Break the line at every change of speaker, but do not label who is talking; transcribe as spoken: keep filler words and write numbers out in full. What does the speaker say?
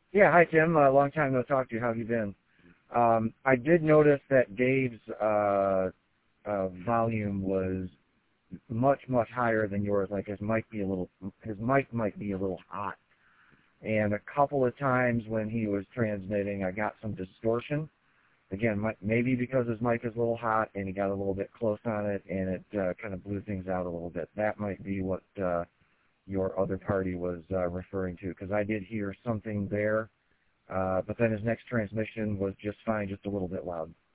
Yeah, hi Tim. Uh, long time no talk to you. How have you been? Um, I did notice that Dave's uh, uh, volume was much, much higher than yours. Like his mic be a little, his mic might be a little hot. And a couple of times when he was transmitting, I got some distortion. Again, mi- maybe because his mic is a little hot and he got a little bit close on it, and it uh, kind of blew things out a little bit. That might be what uh, your other party was uh, referring to, because I did hear something there. Uh, but then his next transmission was just fine, just a little bit loud.